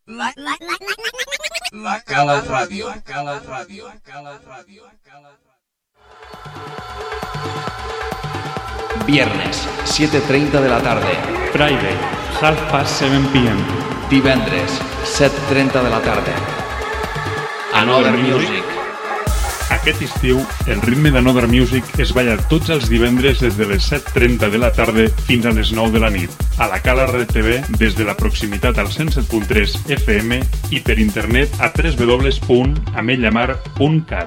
La Cala Radio. Viernes, 7:30 de la tarde. Friday, 7:30 p.m. Divendres, 7:30 de la tarde. Another Music. Aquest estiu, el ritme d'Another Music es balla tots els divendres des de les 7:30 de la tarda fins a les 9 de la nit, a la Cala RTV des de la proximitat al 107.3 FM i per internet a www.amellamar.cat.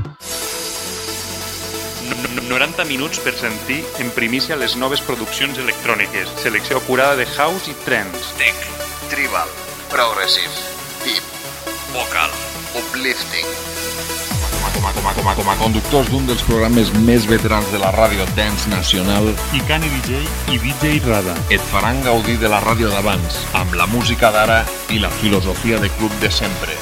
90 minuts per sentir en primícia les noves produccions electròniques, selecció acurada de house i trance, tech, tribal, progressive, deep, vocal, uplifting. Com a conductors d'un dels programes més veterans de la ràdio dance nacional, Icani DJ i DJ Rada et faran gaudir de la ràdio d'abans, amb la música d'ara i la filosofia de club de sempre.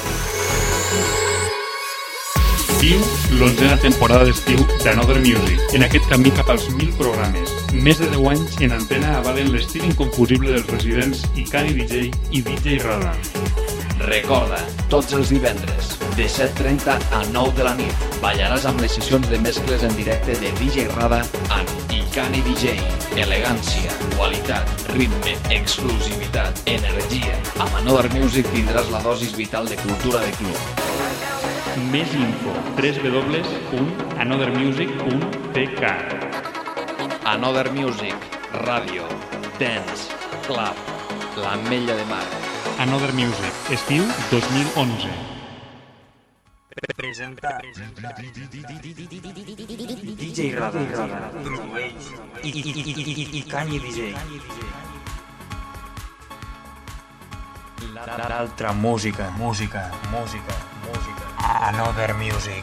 Viu l'11a temporada d'estiu d'Another Music, en aquest camí cap als 1.000 programes. Més de 10 anys en antena avalen l'estil inconfusible dels residents Icani DJ i DJ Rada. Recorda, tots els divendres, de 7:30 a 9 de la nit, ballaràs amb les sessions de mescles en directe de DJ Rada amb Icani DJ. Elegància, qualitat, ritme, exclusivitat, energia. Amb Another Music tindràs la dosis vital de cultura de club. Més info, www.anothermusic.tk. Another Music, ràdio, dance, club, l'Ametlla de Mar. Another Music, estiu 2011. Presenta DJ Rada, Icani DJ. L'altra música. Another Music.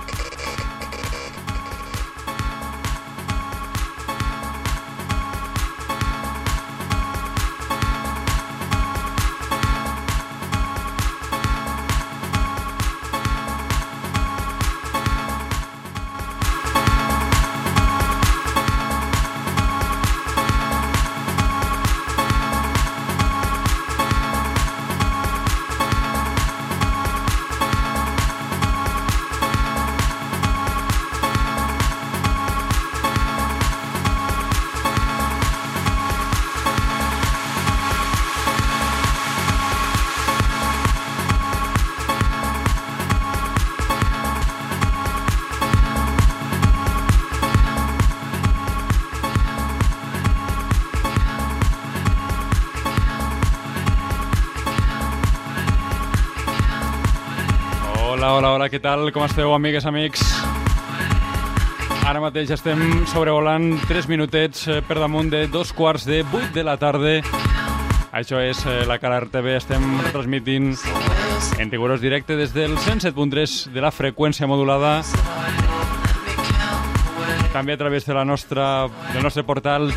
Hola, què tal? Com esteu, amigues, amics? Ara mateix estem sobrevolant 3 minutets per damunt de 7:15 de la tarda. Això és la Cala RTV, estem transmitint en rigorós directe des del 107.3 de la freqüència modulada. També a través de del nostre portal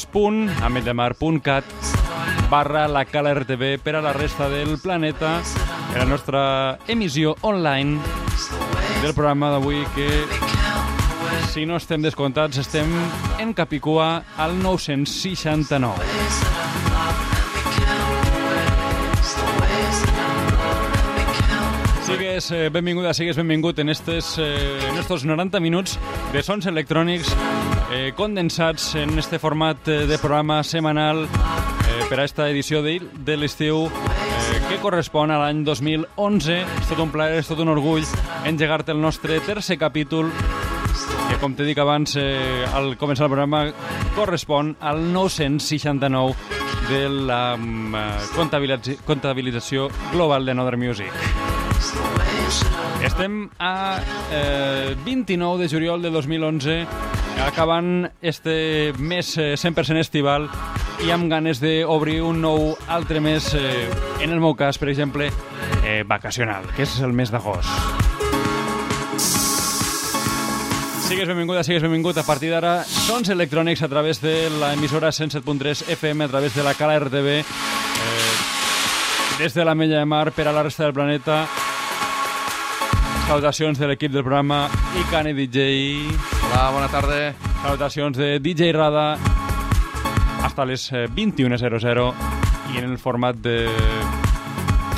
www.ametdemar.cat/la Cala RTV per a la resta del planeta, en la nostra emissió online del programa d'avui, que, si no estem descomptats, estem en Capicua al 969. Sigues benvinguda, sigues benvingut en estos 90 minuts de sons electrònics condensats en este format de programa setmanal per a esta edició de l'estiu que correspon a l'any 2011. És tot un plaer, és tot un orgull engegar-te el nostre tercer capítol, que, com t'he dit abans, al començar el programa, correspon al 969 de la comptabilització global d'Another Music. Estem a 29 de juliol de 2011, acabant este mes 100% estival i amb ganes d'obrir un nou altre mes, en el meu cas, per exemple, vacacional, que és el mes d'agost. Sigues benvinguda, sigues benvingut. A partir d'ara, sons electrònics a través de l'emissora 107.3 FM, a través de la Cala RTV, des de l'Ametlla de Mar per a la resta del planeta. Salutacions de l'equip del programa Icani DJ. Hola, bona tarda. Salutacions de DJ Rada hasta les 21:00 i en el format de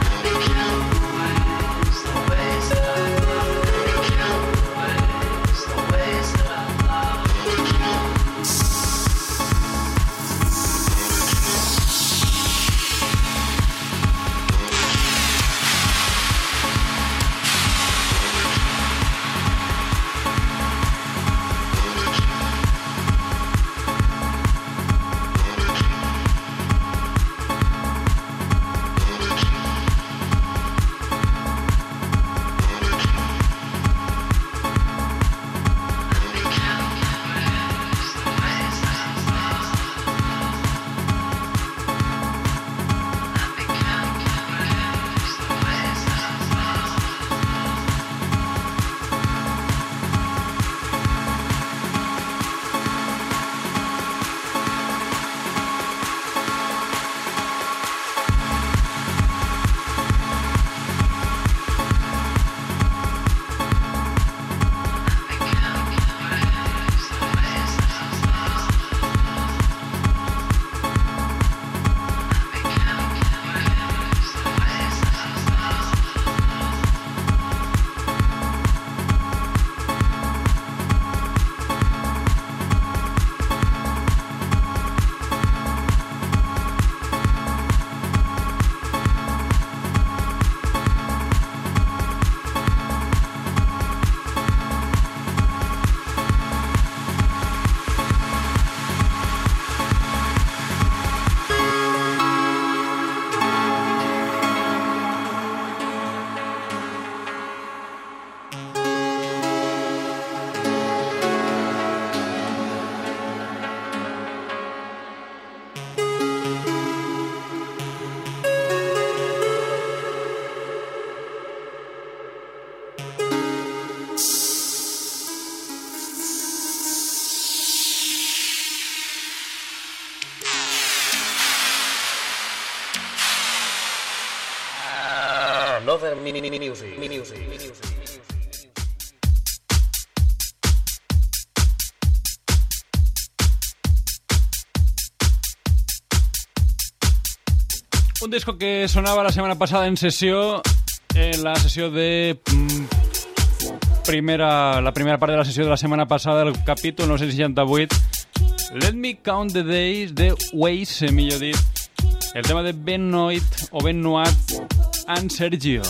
Another music. Un disco que sonaba la semana pasada en sessió, en la sessió de la primera part de la sessió de la setmana passada, el capítol 968, Let Me Count the Days, de Waze, millor dit, el tema de Benoit o Benoit and Sergio.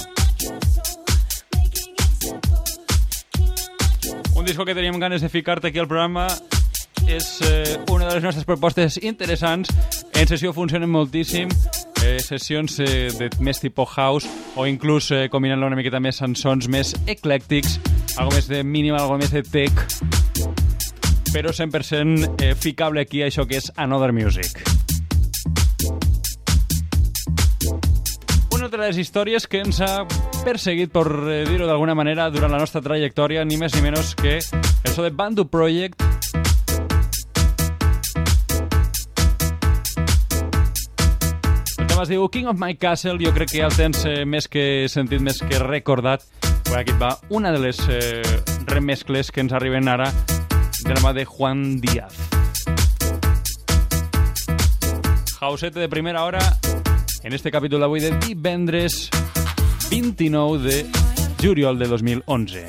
Un disco que teníem ganes de ficar-te aquí al programa. És una de les nostres propostes interessants. En sessió funcionen moltíssim. Sessions de més tipus house o inclús combinant-la una miqueta més amb sons més eclèctics, algo més de minimal, algo més de tech, però 100% ficable aquí a això que és Another Music. Una de les històries que ens ha perseguit, per dir-ho d'alguna manera, durant la nostra trajectòria, ni més ni menys que el so de Bandu Project. Es diu King of My Castle. Jo crec que ja el tens més que sentit, més que recordat. Per aquí et va una de les remescles que ens arriben ara de la mà de Juan Díaz. Hausete de primera hora en este capítol d'avui de divendres 29 de juliol de 2011.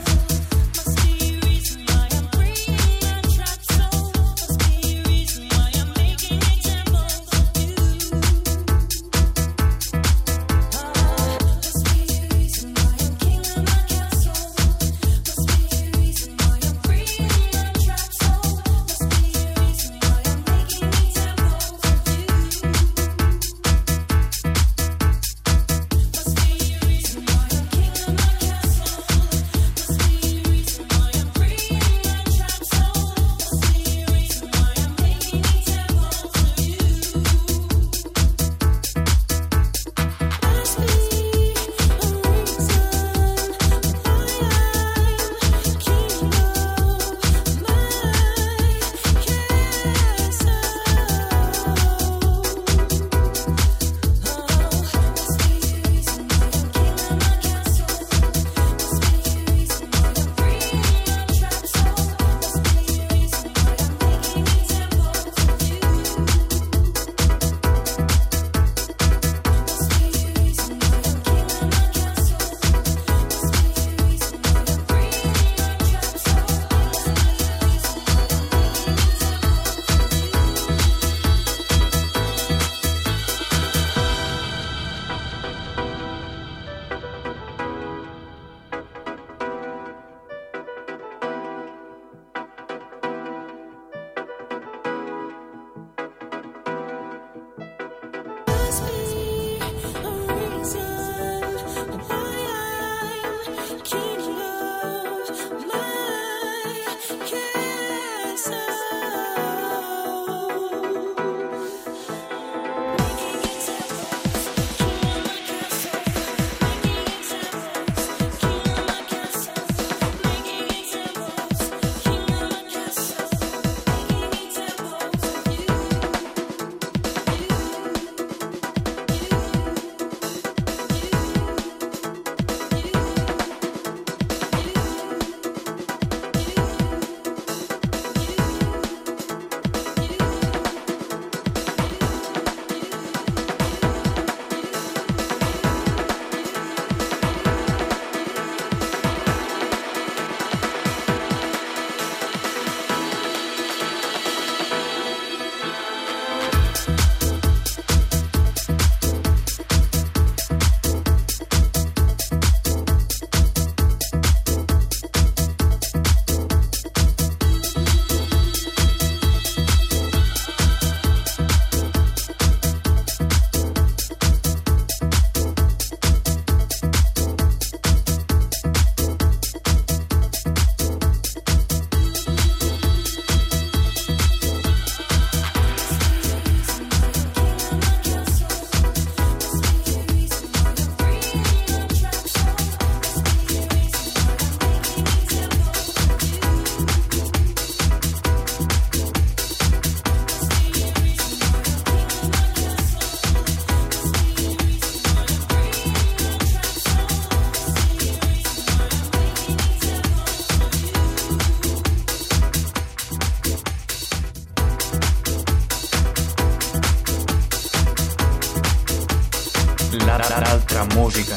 L'altra música.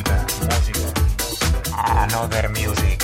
Another music.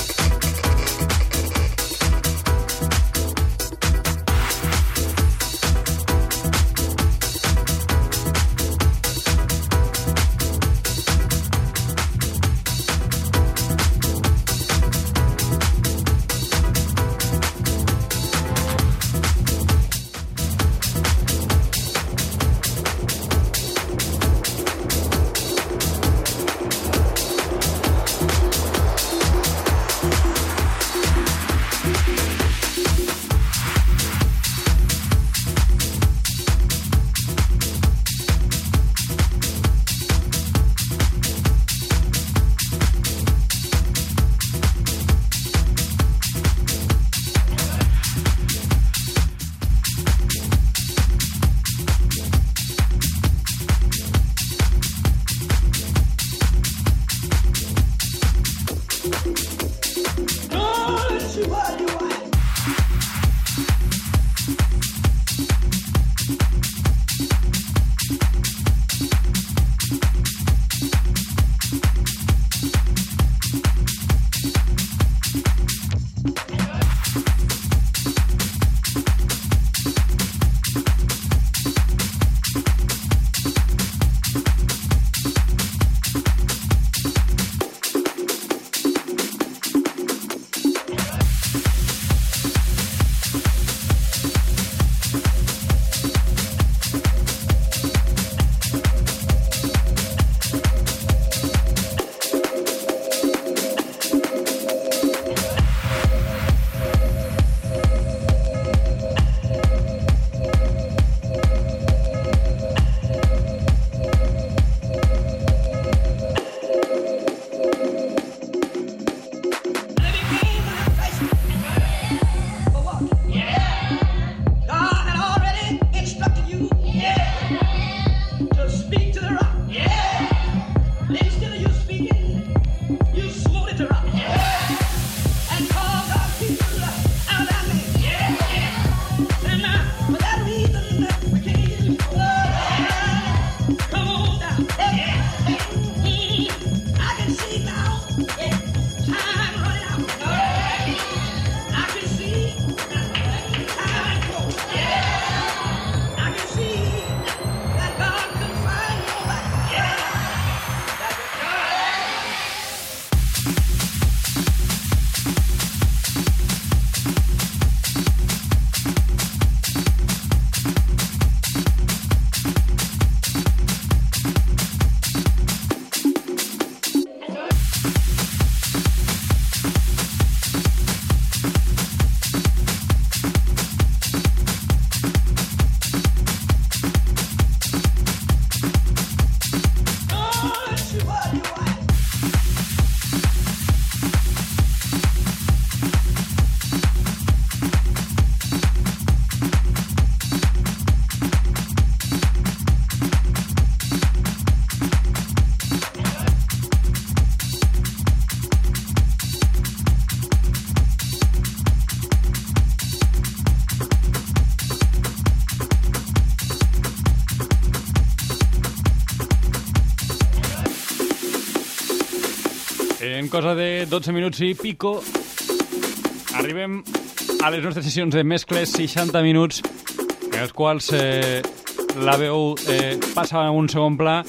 En cosa de 12 minuts i pico arribem a les nostres sessions de mescles, 60 minuts en els quals la veu passa a un segon pla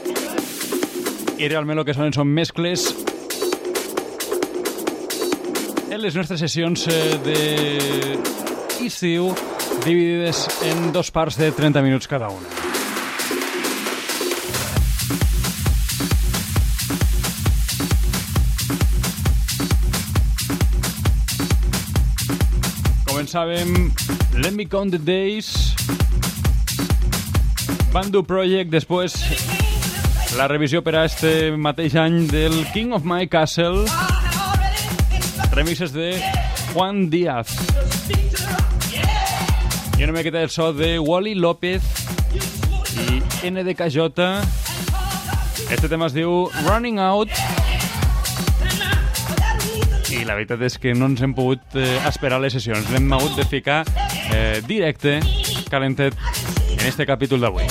i realment el que són mescles en les nostres sessions d'estiu dividides en dos parts de 30 minuts cada una. Començàvem Let Me Count the Days, Bandu Project, després la revisió per a este mateix any del King of My Castle, remixes de Juan Díaz i una miqueta del so de Wally López i NDKJ. Este tema es diu Running Out i la veritat és que no ens hem pogut esperar les sessions, l'hem hagut de ficar directe, calentet, en este capítol d'avui.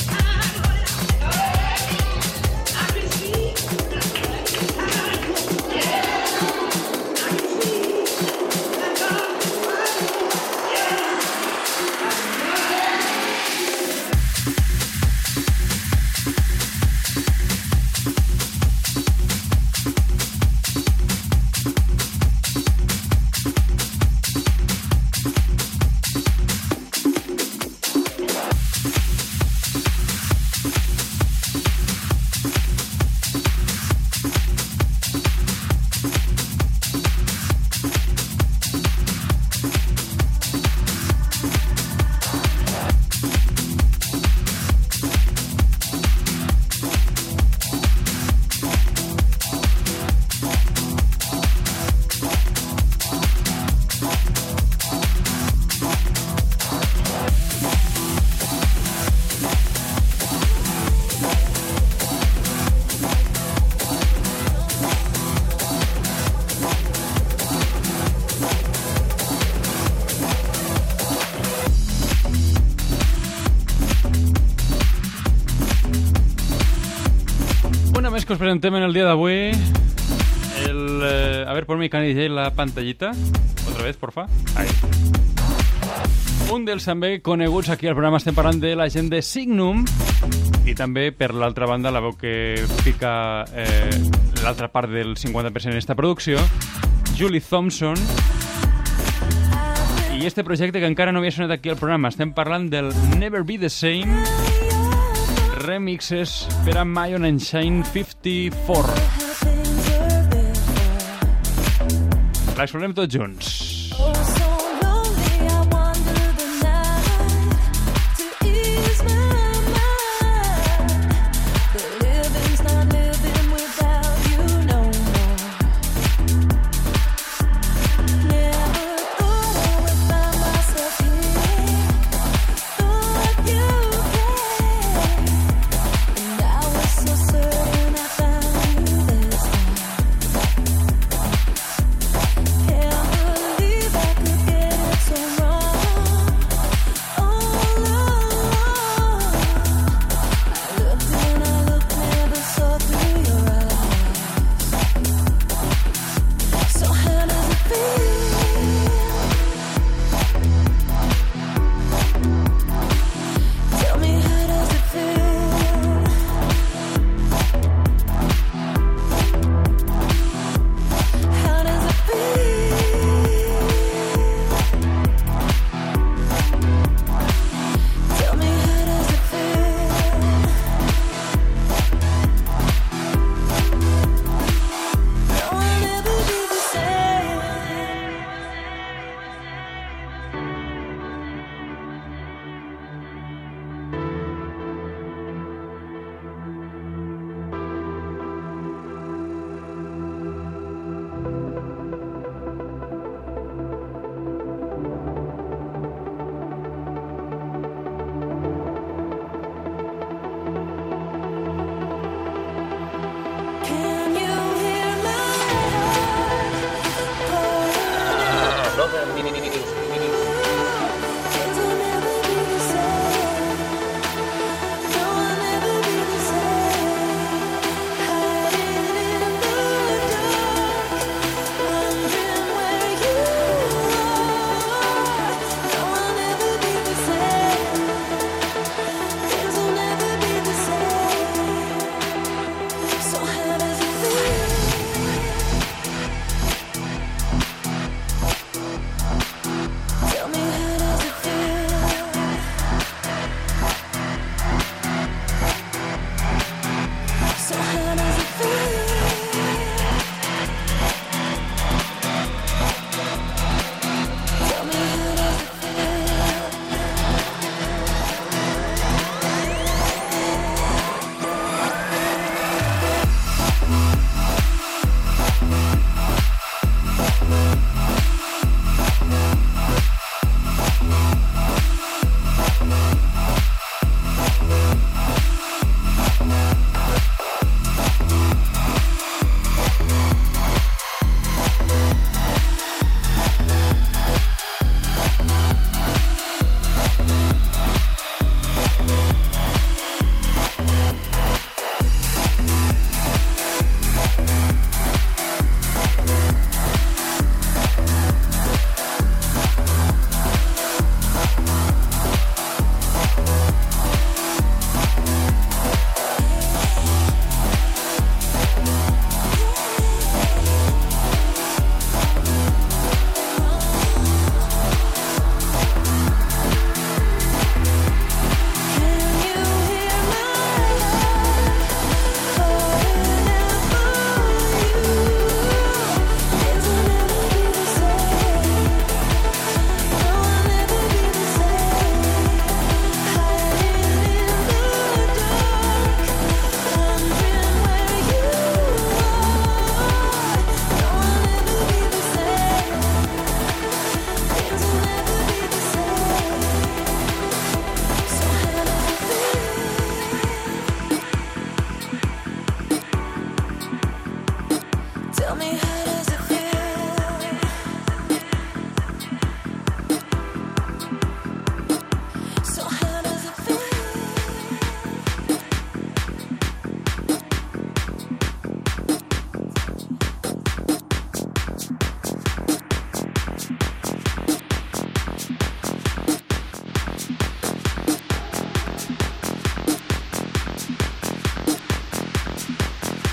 Que us presentem en el dia d'avui a ver, ponme Cani DJ la pantallita otra vez, porfa. Ahí. Un dels també coneguts aquí al programa, estem parlant de la gent de Signum i també per l'altra banda la veu que fica l'altra part del 50% en esta producció, Julie Thompson, i este projecte que encara no havia sonat aquí al programa, estem parlant del Never Be The Same, remixes per a Mayon and Shine 54. L'explorem tots junts. Can't believe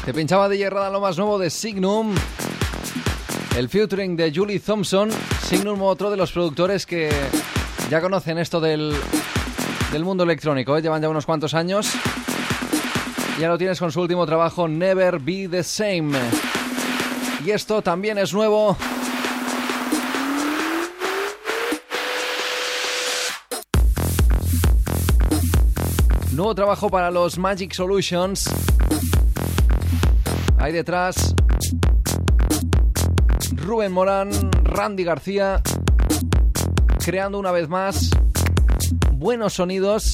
Te pinchaba DJ Rada lo más nuevo de Signum, el featuring de Julie Thompson. Signum, otro de los productores que ya conocen esto del mundo electrónico, ¿eh? Llevan ya unos cuantos años. Ya lo tienes con su último trabajo, Never Be The Same. Y esto también es nuevo. Nuevo trabajo para los Magic Solutions. Ahí detrás Rubén Morán, Randy García, creando una vez más buenos sonidos.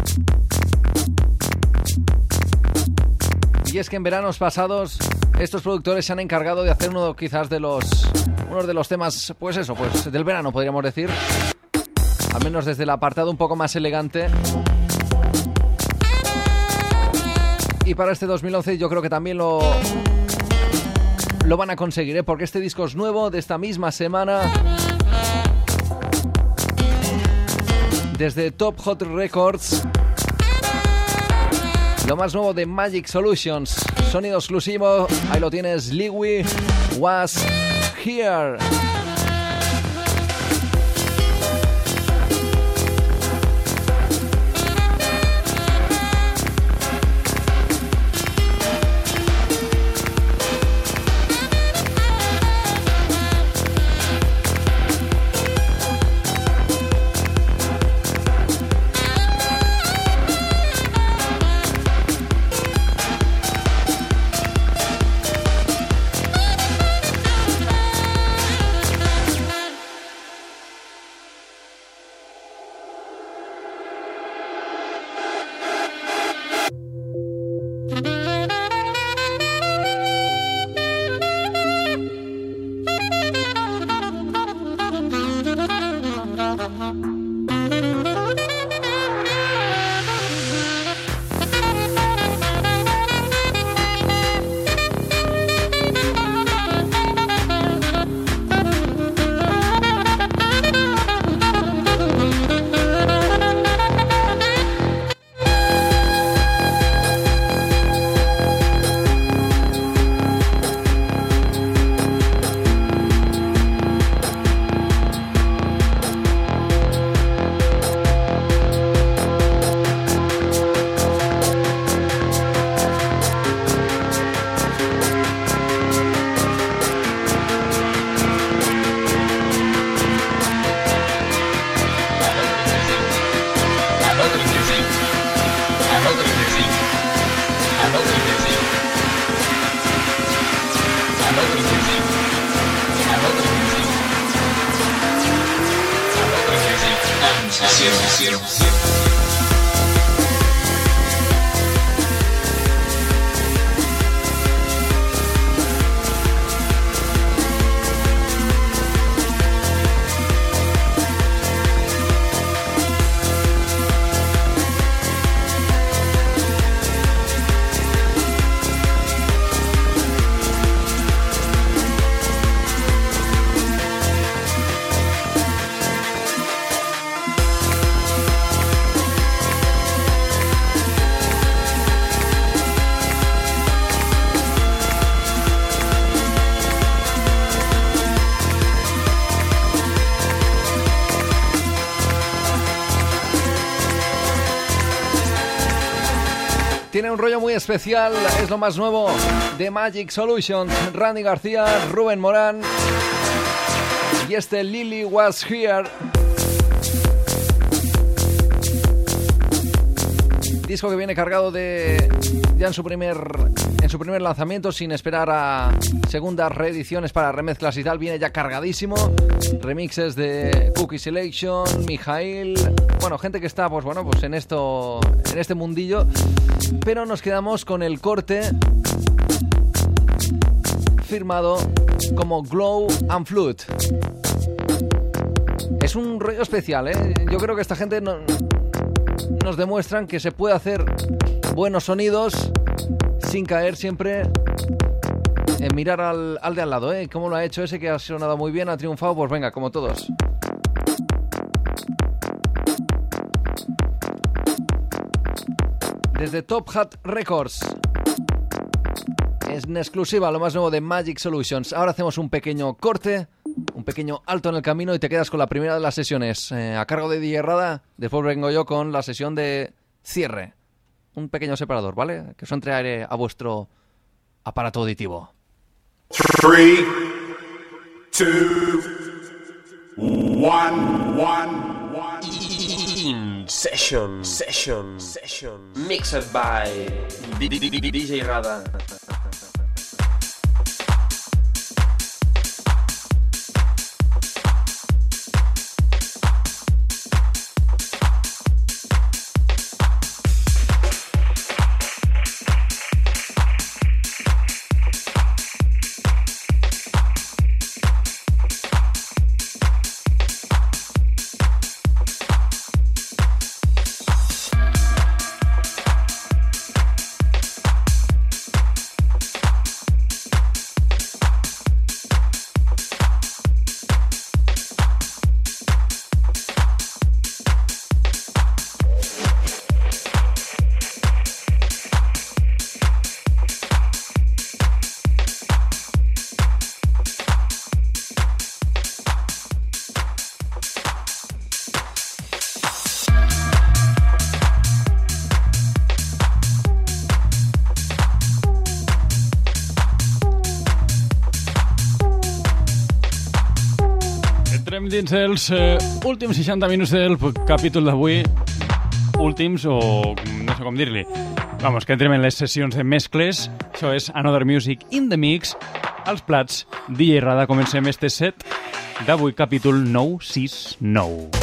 Y es que en veranos pasados estos productores se han encargado de hacer uno de los temas, pues del verano podríamos decir, al menos desde el apartado un poco más elegante. Y para este 2011 yo creo que también lo van a conseguir, ¿eh? Porque este disco es nuevo, de esta misma semana, desde Top Hot Records. Lo más nuevo de Magic Solutions, sonido exclusivo. Ahí lo tienes, Liwi Was Here. Tiene un rollo muy especial, es lo más nuevo de Magic Solutions, Randy García, Rubén Morán y este Lily Was Here. Disco que viene cargado ya en su primer lanzamiento, sin esperar a segundas reediciones para remezclas y tal, viene ya cargadísimo. Remixes de Cookie Selection, Mijail, bueno, gente que está pues en este mundillo. Pero nos quedamos con el corte firmado como Glow and Flute. Es un rollo especial, ¿eh? Yo creo que esta gente nos demuestran que se puede hacer buenos sonidos sin caer siempre en mirar al de al lado, ¿eh? ¿Cómo lo ha hecho ese que ha sonado muy bien, ha triunfado? Pues venga, como todos. Desde Top Hat Records, En exclusiva, lo más nuevo de Magic Solutions. Ahora hacemos un pequeño corte, un pequeño alto en el camino y te quedas con la primera de las sesiones a cargo de DJ Rada. Después vengo yo con la sesión de cierre. Un pequeño separador, ¿vale? Que os entre aire a vuestro aparato auditivo. 3, 2, 1. In session. Mixed by DJ Rada. Dins els últims 60 minuts del capítol d'avui, últims o no sé com dir-li. Vamos, que entrem en les sessions de mescles. Això és Another Music in the Mix. Als plats, DJ Rada, comencem este set d'avui, capítol 969.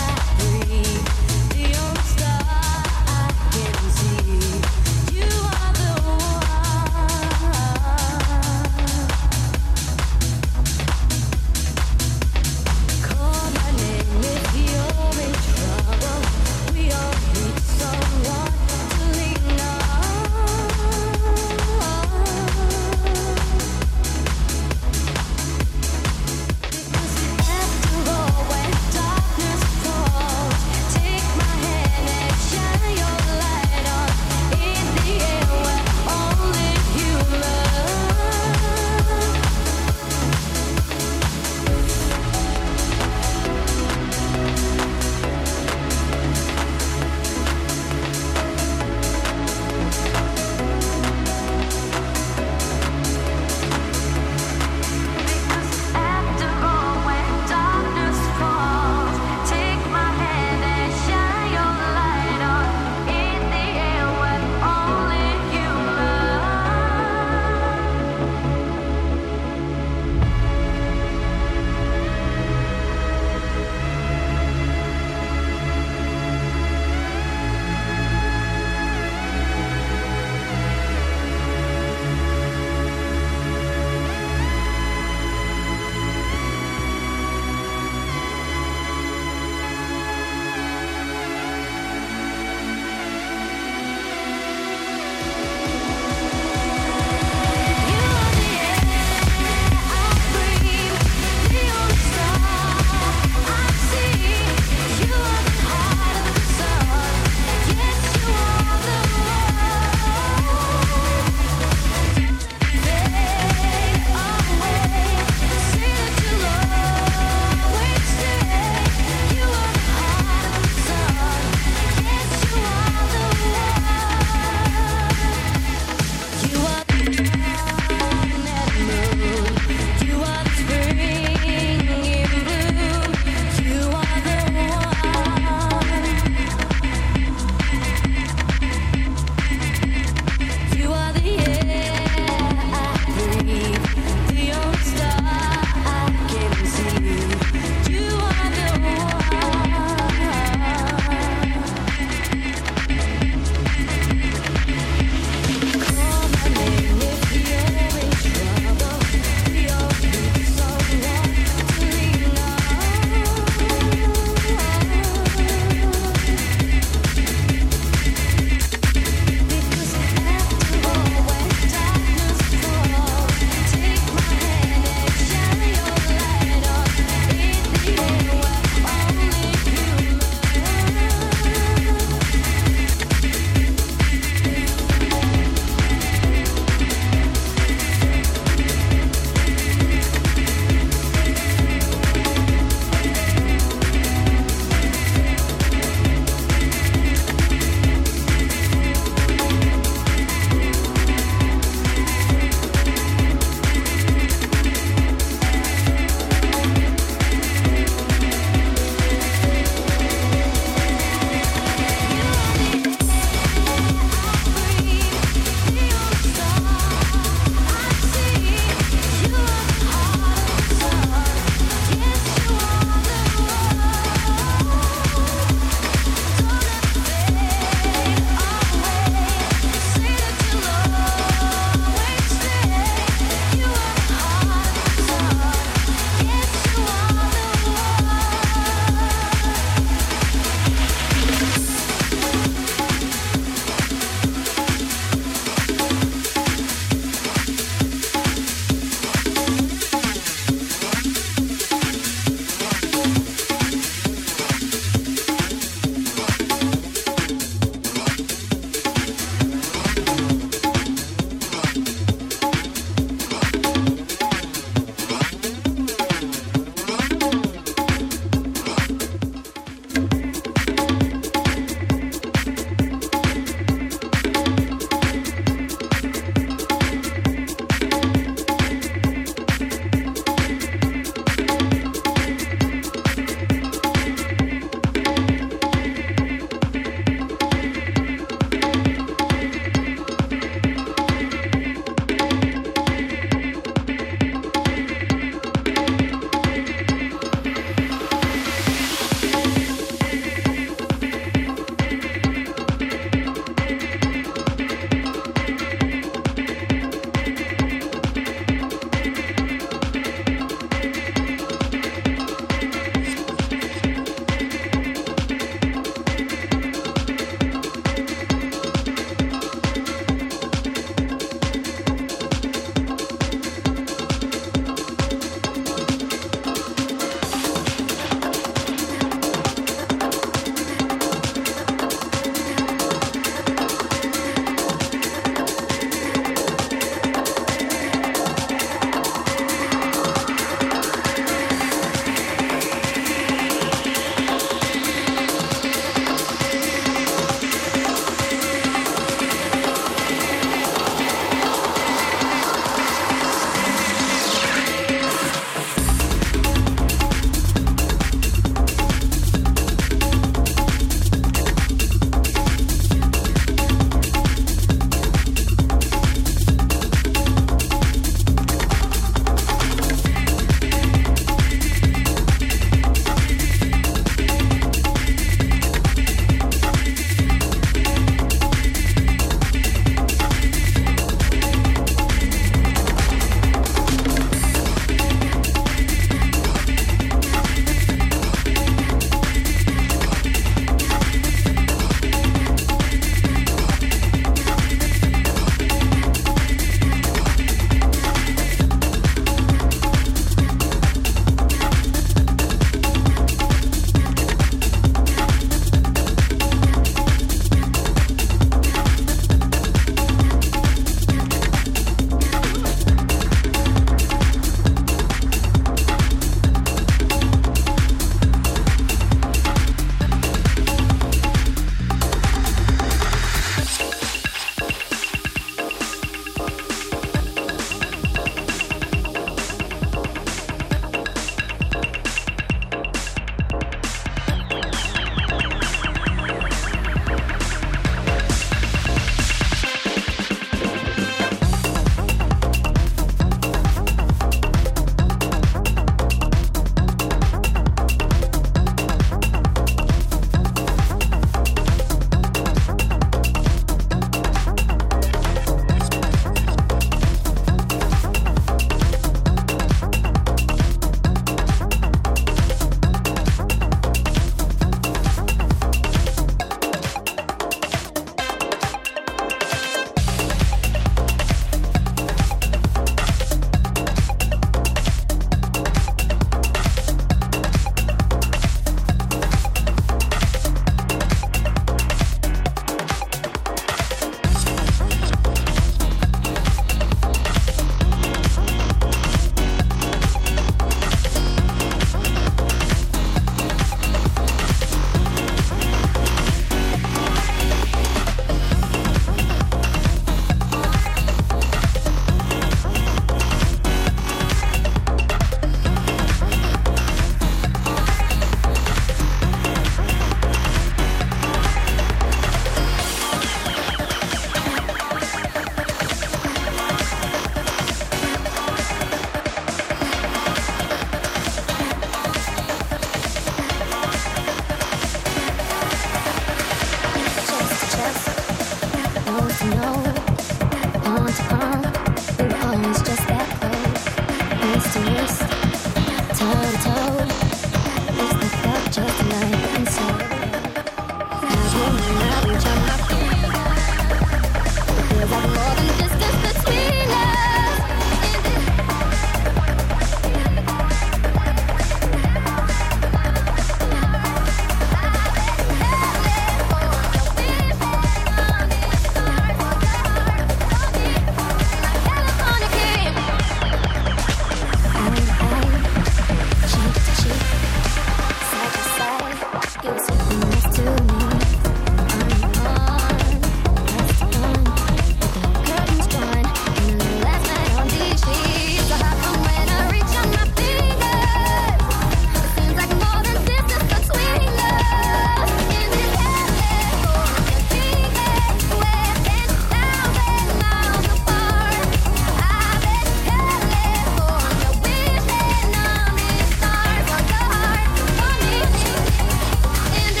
In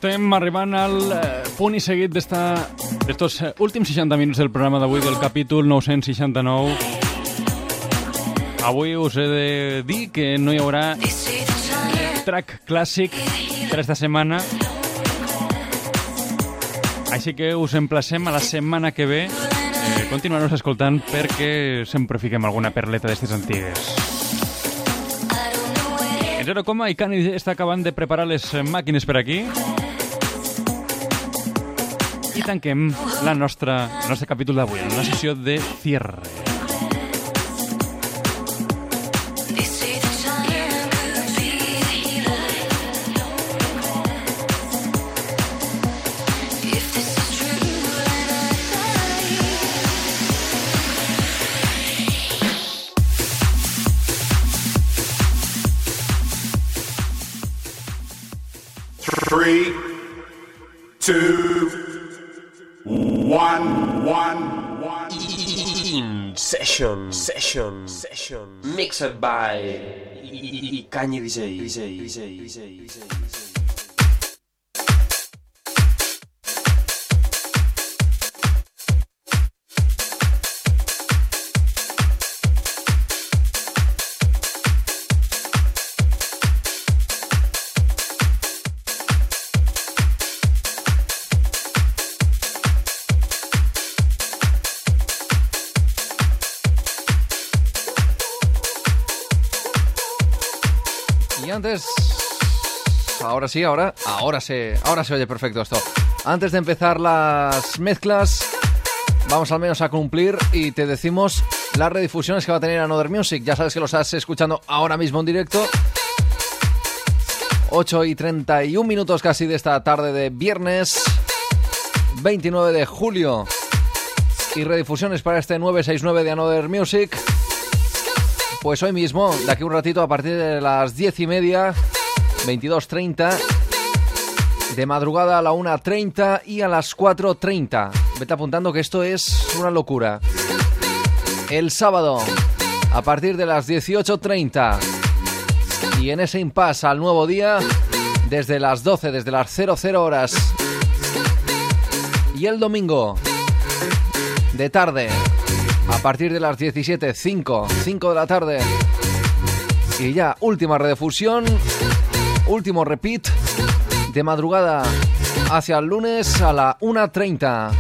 Estem arribant al punt i seguit d'estos últims 60 minuts del programa d'avui, del capítol 969. Avui us he de dir que no hi haurà track clàssic per esta setmana, així que us emplacem a la setmana que ve. Continuarem escoltant perquè sempre fiquem alguna perleta d'estes antigues. En 0, i Cani està acabant de preparar les màquines per aquí. I tanquem el nostre capítol d'avui, en una sessió de cierre. Three, two, one. In session. Mixed by Kanye DJ. Antes, ahora se oye perfecto esto. Antes de empezar las mezclas, vamos al menos a cumplir y te decimos las redifusiones que va a tener Another Music. Ya sabes que lo estás escuchando ahora mismo en directo. 8:31 casi de esta tarde de viernes 29 de julio. Y redifusiones para este 969 de Another Music. Pues hoy mismo, de aquí un ratito, a partir de las 10:30, 22:30, de madrugada a la 1:30 y a las 4:30. Vete apuntando que esto es una locura. El sábado, a partir de las 18:30, y en ese impasse al nuevo día, desde las 12, desde las 00 horas. Y el domingo, de tarde, a partir de las 17:05, 5 de la tarde. Y ya, última redifusión, último repeat, de madrugada hacia el lunes a la 1:30.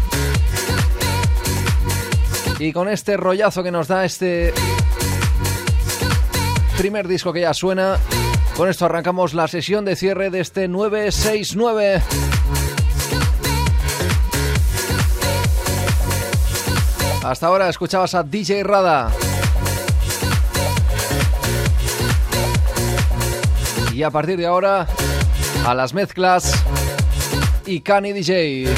Y con este rollazo que nos da este primer disco que ya suena, con esto arrancamos la sesión de cierre de este 969. Hasta ahora escuchabas a DJ Rada. Y a partir de ahora, a las mezclas y Kanye DJ.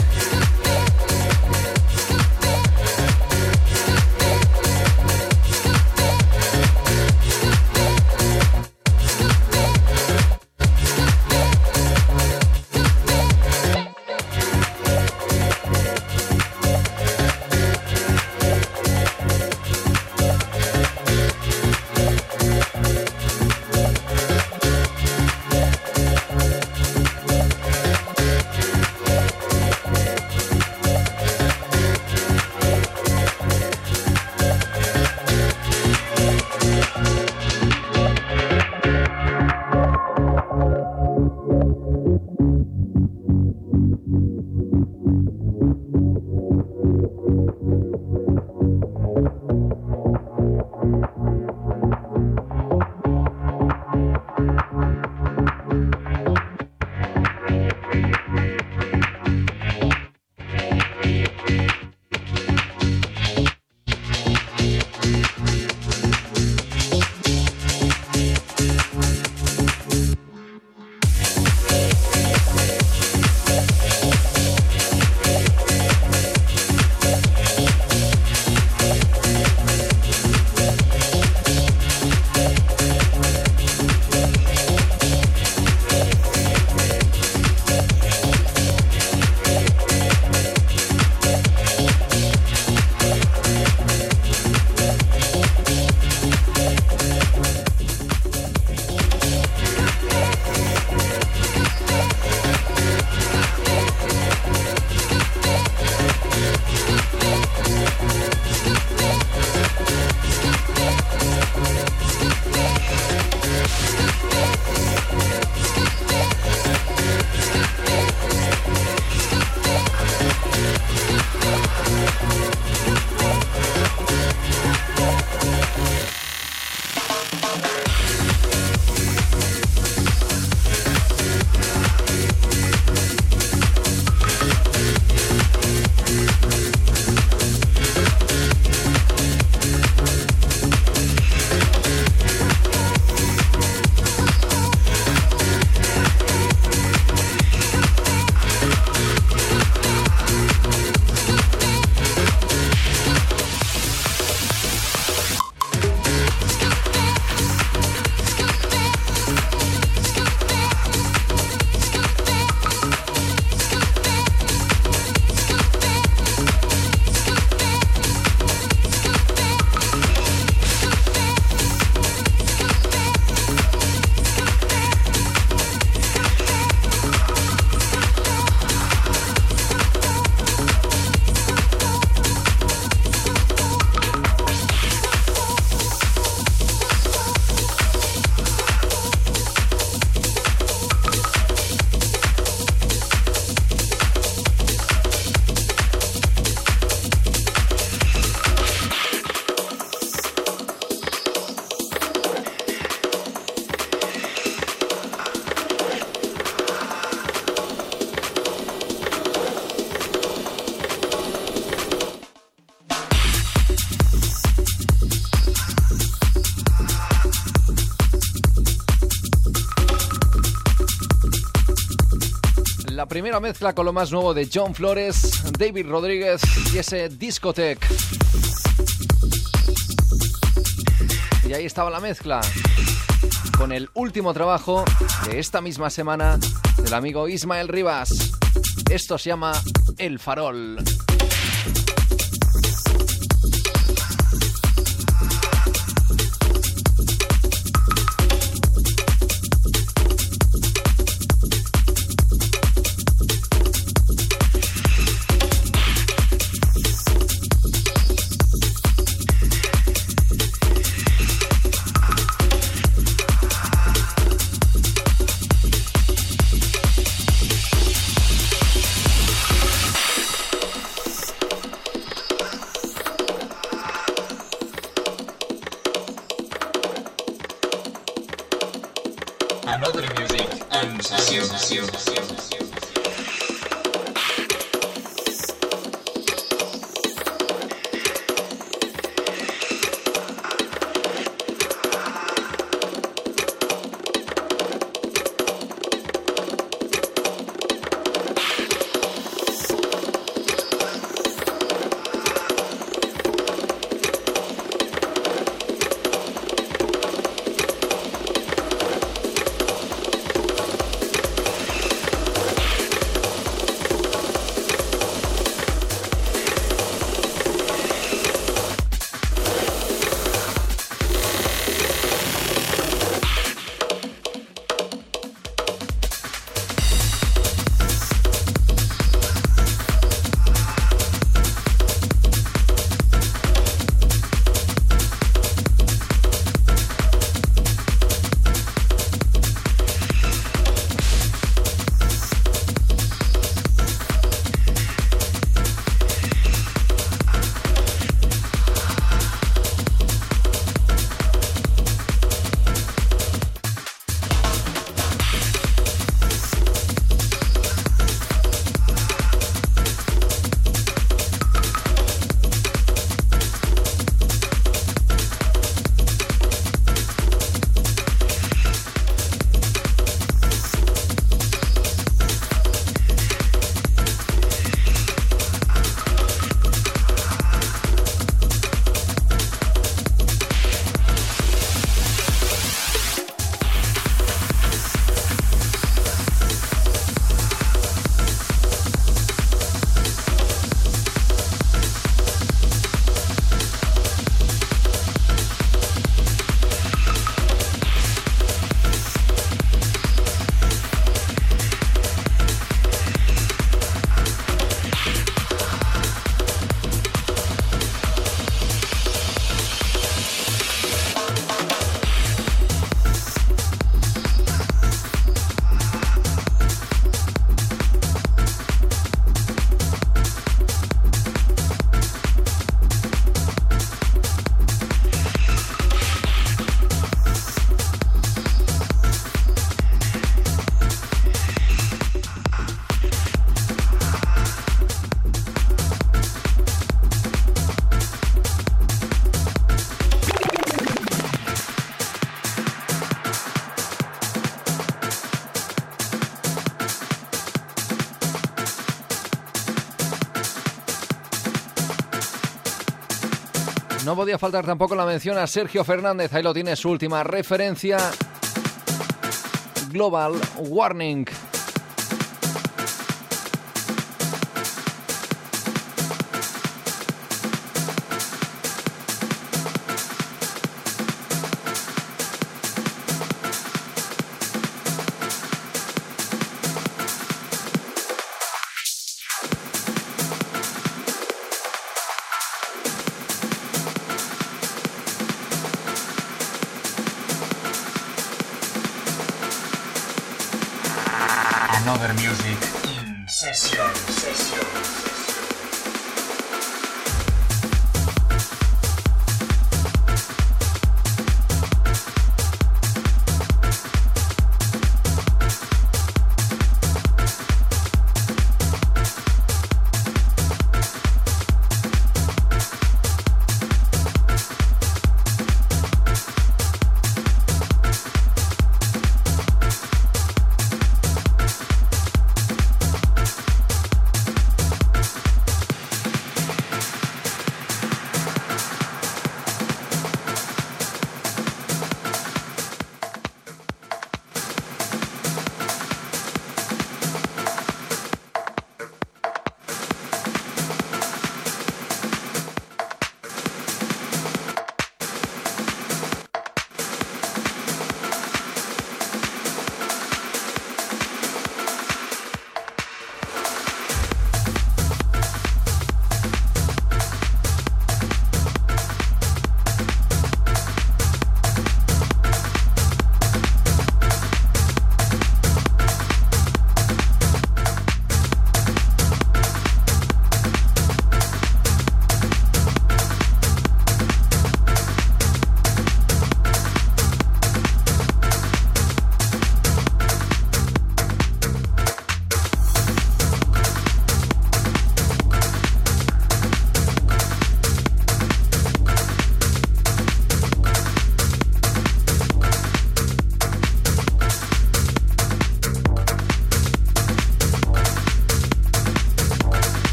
primera mezcla con lo más nuevo de John Flores, David Rodríguez y ese Discotech. Y ahí estaba la mezcla con el último trabajo de esta misma semana del amigo Ismael Rivas. Esto se llama El Farol. Another music and session. No podía faltar tampoco la mención a Sergio Fernández. Ahí lo tiene, su última referencia. Global Warning. Another music in session.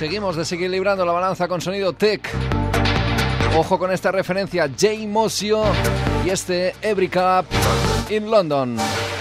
Seguimos desequilibrando la balanza con sonido tech. Ojo con esta referencia, Jay Mosio y este Every Club in London.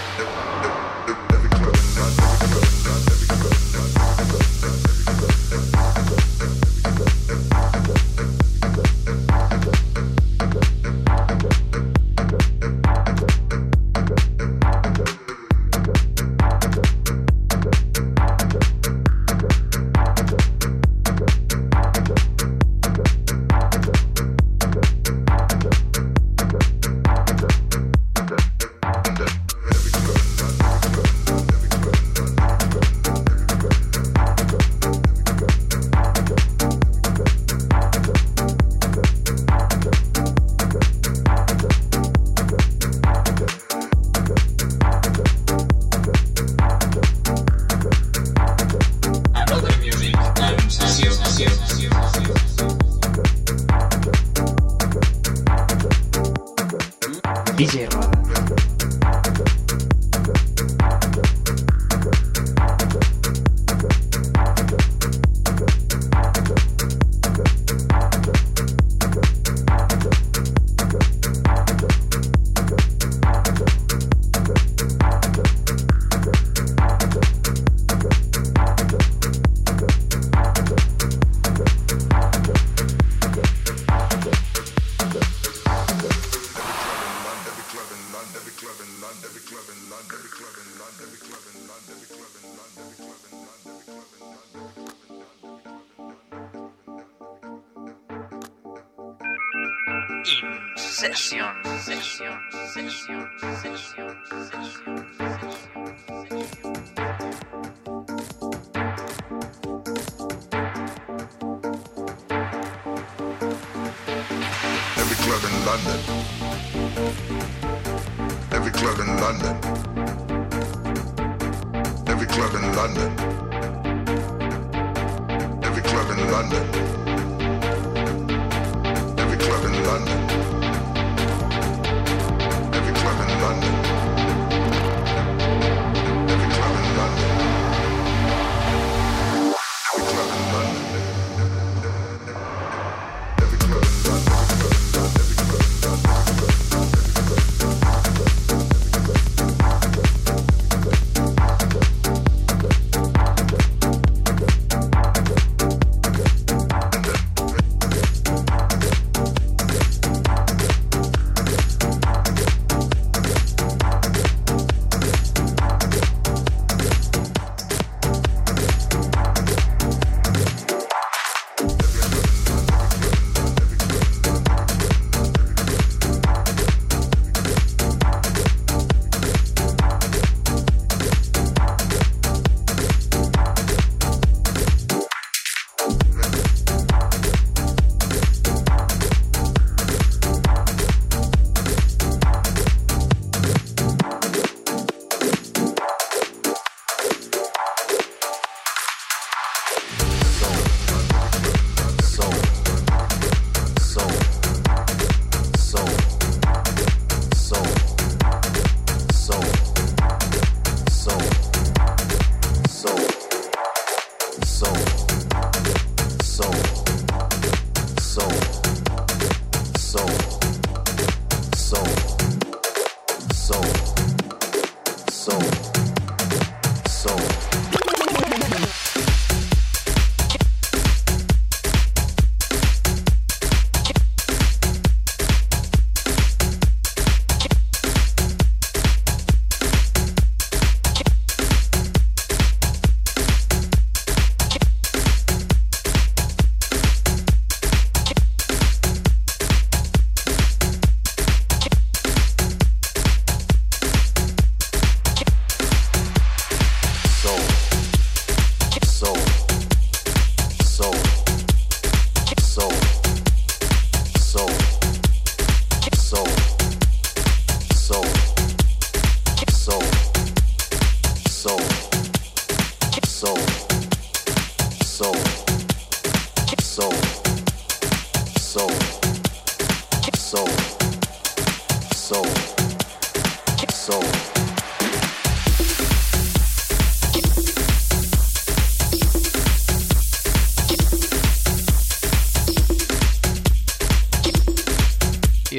DJ Rada. Every club in London. Every club in London. Every club in London. Every club in London. Every club in London. Every club in London. Every club in London. Every club in London.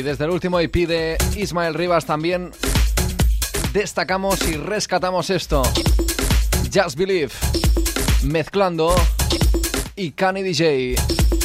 desde el último EP de Ismael Rivas también destacamos y rescatamos esto. Just Believe, mezclando Icani DJ.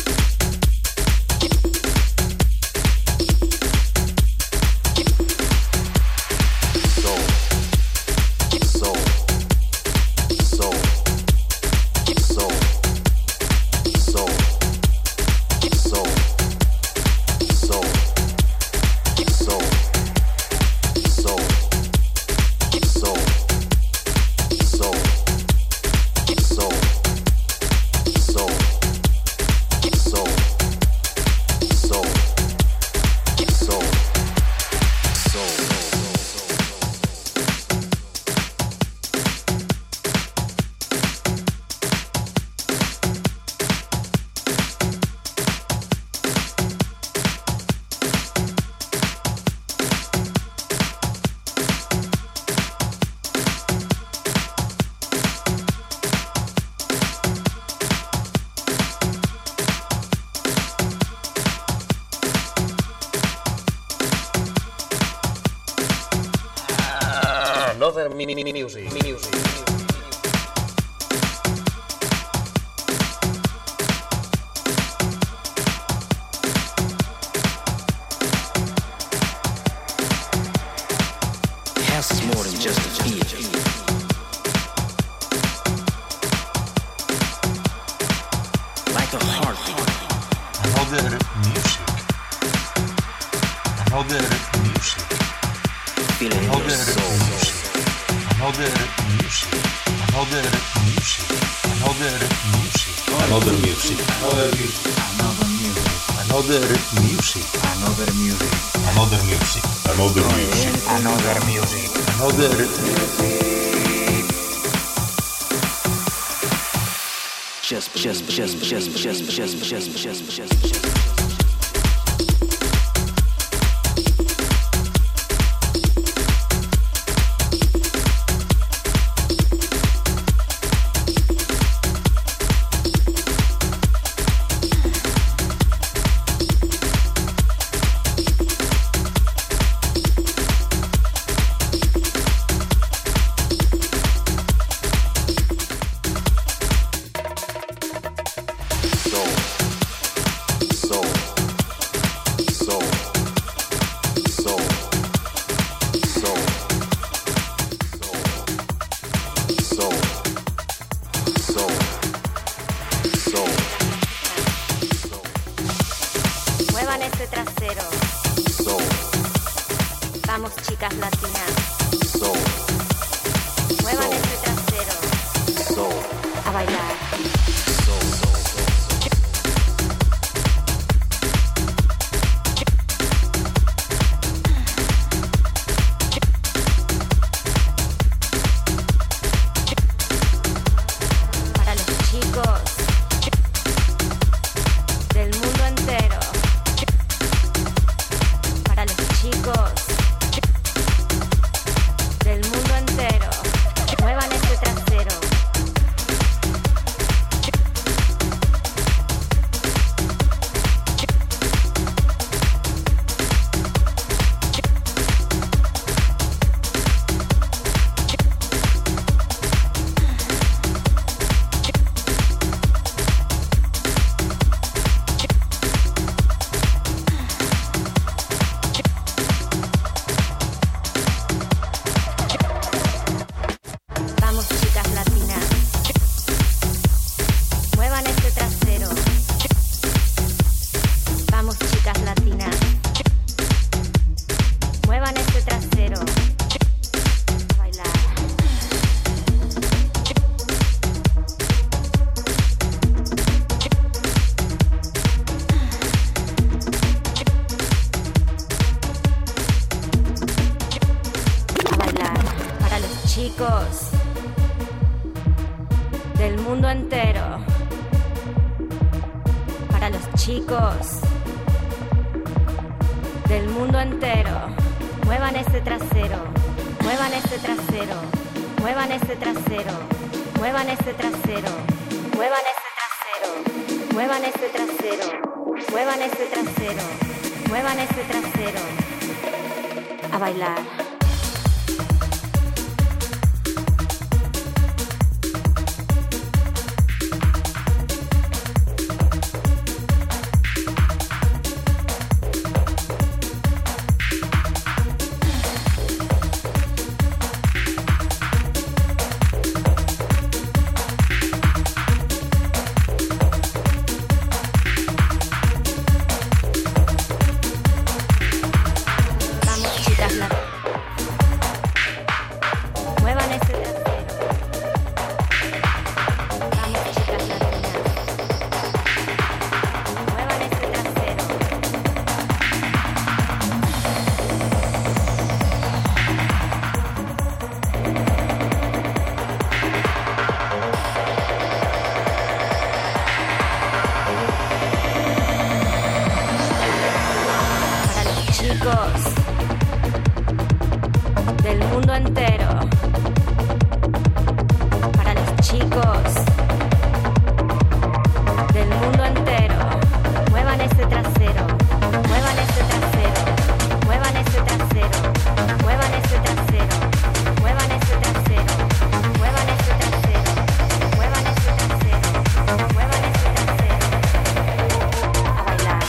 Another music. House is more than just a beat. Like a heartbeat. Another music. Another music. Feeling your soul. Another music. Another music. Another music. Another music. Another music. Another music. Another music. Another music. Another music. Another music. Another music. Just. Muevan ese trasero. Vamos, chicas latinas. Muevan ese trasero. A bailar. Para los chicos del mundo entero. Para los chicos del mundo entero. Muevan ese trasero. Vamos, chicas latinas. Muevan ese trasero. Vamos, chicas latinas. Muevan ese trasero. A bailar. A bailar. Para los chicos del mundo entero. Para los chicos del mundo entero. Muevan ese trasero. Muevan ese trasero. Muevan ese trasero. Muevan ese trasero. Muevan ese trasero. Muevan ese trasero. Muevan ese trasero. muevan ese trasero, a bailar. Del mundo entero, para los chicos del mundo entero, muevan ese trasero, muevan ese trasero, muevan ese trasero, muevan ese trasero, muevan ese trasero, muevan ese trasero, muevan ese trasero, muevan ese trasero, a bailar.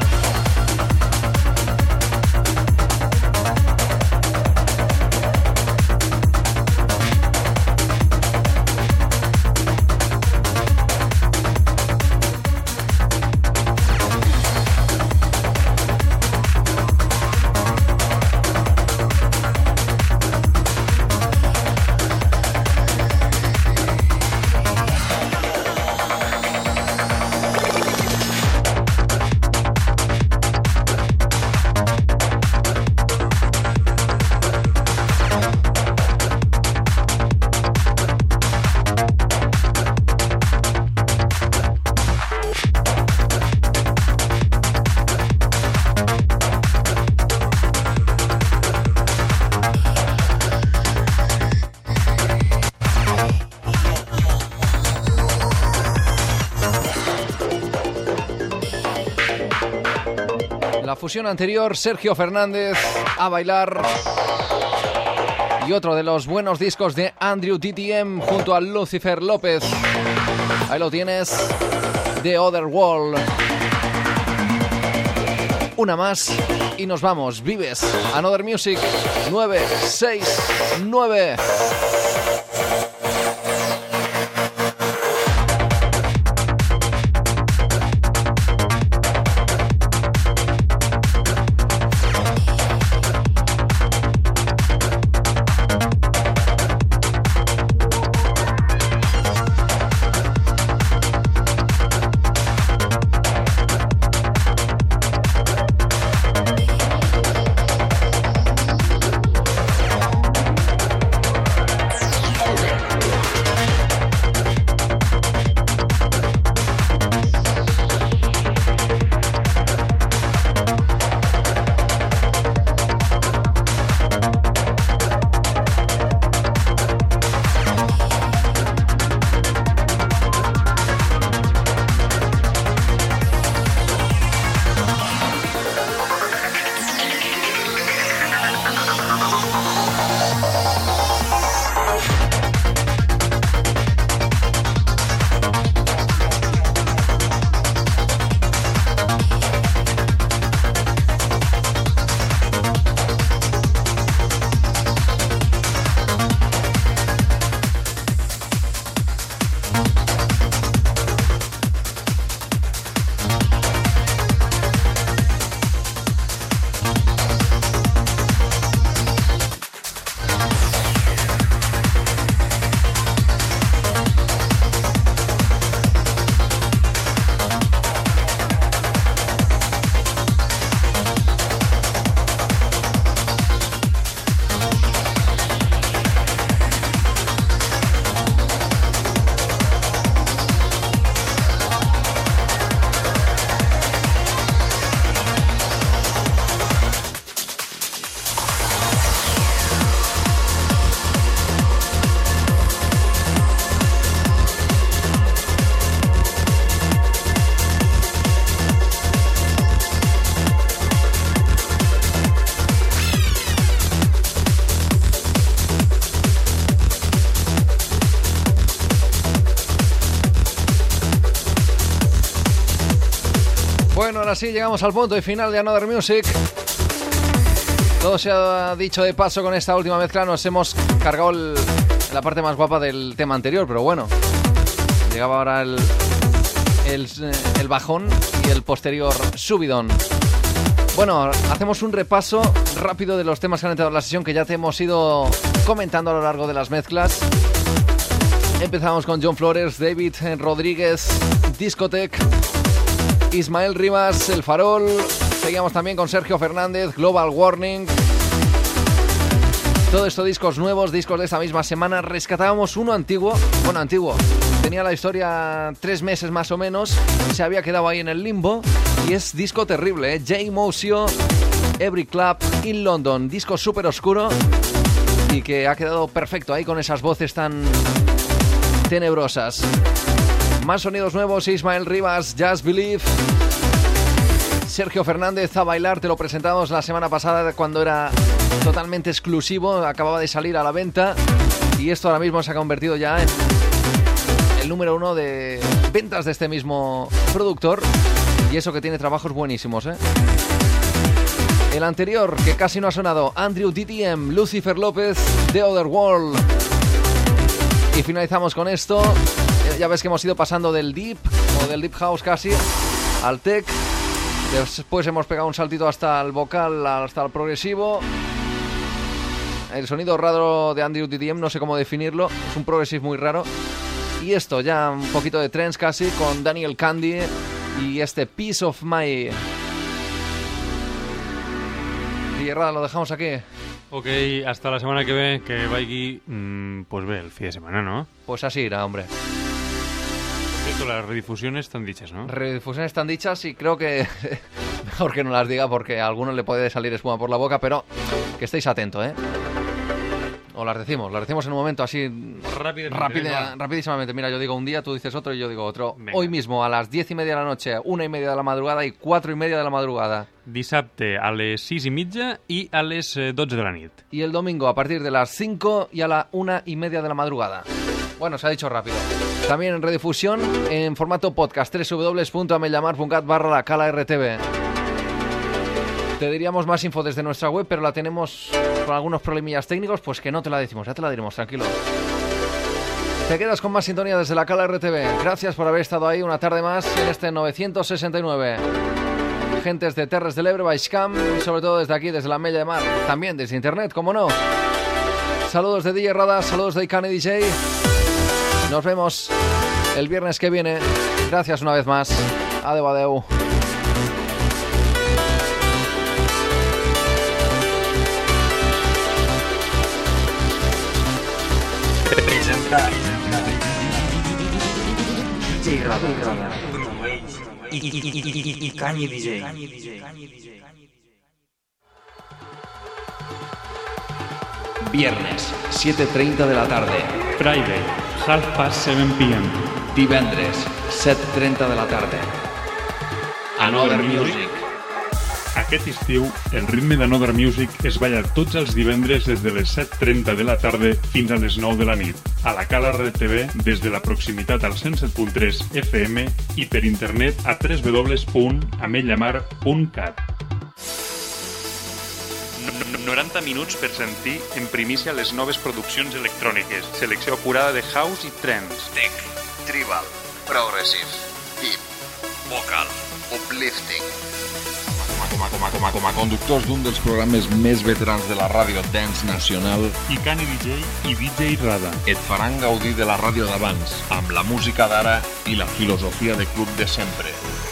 La fusión anterior, Sergio Fernández, A Bailar. Y otro de los buenos discos de Andrew TTM junto a Lucifer López. Ahí lo tienes, The Other World. Una más y nos vamos. Vives, Another Music, 969. ahora sí llegamos al punto y final de Another Music. Todo se ha dicho de paso con esta última mezcla. Nos hemos cargado la parte más guapa del tema anterior, pero bueno, llegaba ahora el bajón y el posterior subidón. Bueno, hacemos un repaso rápido de los temas que han entrado en la sesión, que ya te hemos ido comentando a lo largo de las mezclas. Empezamos con John Flores, David Rodríguez, Discotech, Ismael Rivas, El Farol. Seguíamos también con Sergio Fernández, Global Warning. Todo esto discos nuevos, discos de esta misma semana. Rescatábamos uno antiguo. Bueno, antiguo. Tenía la historia 3 meses más o menos. Se había quedado ahí en el limbo. Y es disco terrible, ¿eh? Jay Mosio, Every Club in London. Disco súper oscuro y que ha quedado perfecto ahí con esas voces tan tenebrosas. Más sonidos nuevos, Ismael Rivas, Just Believe. Sergio Fernández, A Bailar, te lo presentamos la semana pasada cuando era totalmente exclusivo, acababa de salir a la venta y esto ahora mismo se ha convertido ya en el número 1 de ventas de este mismo productor, y eso que tiene trabajos buenísimos, ¿eh? El anterior, que casi no ha sonado, Andrew DTM, Lucifer López, The Other World. Y finalizamos con esto. Ya ves que hemos ido pasando del Deep, o del Deep House casi, al Tech. Después hemos pegado un saltito hasta el vocal, hasta el progresivo. El sonido raro de Andrew DTM, no sé cómo definirlo, es un progressive muy raro. Y esto, ya un poquito de trance casi, con Daniel Candy y este Peace of My. Tierra, lo dejamos aquí. Ok, hasta la semana que ve, que vagi, pues ve, el fin de semana, ¿no? Pues así irá, hombre. Por cierto, las redifusiones están dichas, ¿no? Redifusiones están dichas y creo que mejor que no las diga porque a algunos le puede salir espuma por la boca, pero que estéis atentos, ¿eh? O las decimos en un momento así rapidísimamente. Mira, yo digo un día, tú dices otro y yo digo otro. Venga. Hoy mismo a las 10:30 de la noche, 1:30 de la madrugada y 4:30 de la madrugada. Dissabte a les 6:30 i a les 12 de la nit. Y el domingo a partir de las 5 y a la 1:30 de la madrugada. Bueno, se ha dicho rápido. También en redifusión en formato podcast, www.amellamar.cat/la-cala-rtv. Te diríamos más info desde nuestra web, pero la tenemos con algunos problemillas técnicos, pues que no te la decimos, ya te la diremos, tranquilo. Te quedas con más sintonía desde la Cala RTV. Gracias por haber estado ahí una tarde más en este 969. Gentes de Terres del Ebre, Baix Camp, y sobre todo desde aquí, desde la Mella de Mar, también desde internet, como no. Saludos de DJ Rada, saludos de Icani DJ. Nos vemos el viernes que viene. Gracias una vez más. Adeu, adeu. Y Kanye DJ. Viernes, 7:30 de la tarde. Friday, 7:30 p.m. Divendres, 7:30 de la tarde. Another Music. Aquest estiu, el ritme d'Another Music es balla tots els divendres des de les 7:30 de la tarda fins a les 9 de la nit, a la Cala RTV des de la proximitat al 107.3 FM i per internet a www.amellamar.cat. 90 minuts per sentir en primícia les noves produccions electròniques, selecció acurada de house i trance. Tech, tribal, progressive, deep, vocal, uplifting. Com a conductors d'un dels programes més veterans de la ràdio dance nacional, Icani DJ i DJ Rada et faran gaudir de la ràdio d'abans, amb la música d'ara i la filosofia de club de sempre.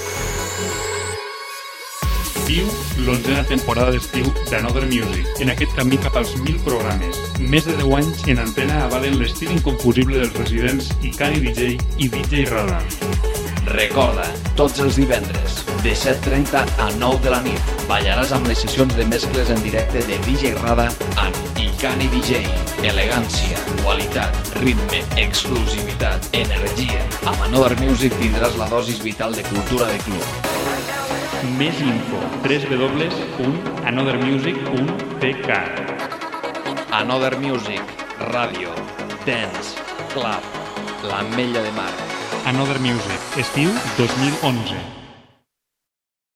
Viu l'11a temporada d'estiu d'Another Music, en aquest camí cap als 1.000 programes. Més de 10 anys en antena avalen l'estil inconfusible dels residents Icani DJ i DJ Rada. Recorda, tots els divendres, de 7:30 a 9 de la nit, ballaràs amb les sessions de mescles en directe de DJ Rada amb Icani DJ. Elegància, qualitat, ritme, exclusivitat, energia. Amb Another Music tindràs la dosis vital de cultura de club. Més info, www.anothermusic.tk. Another Music, ràdio, dance, club, l'Ametlla de Mar. Another Music, estiu 2011.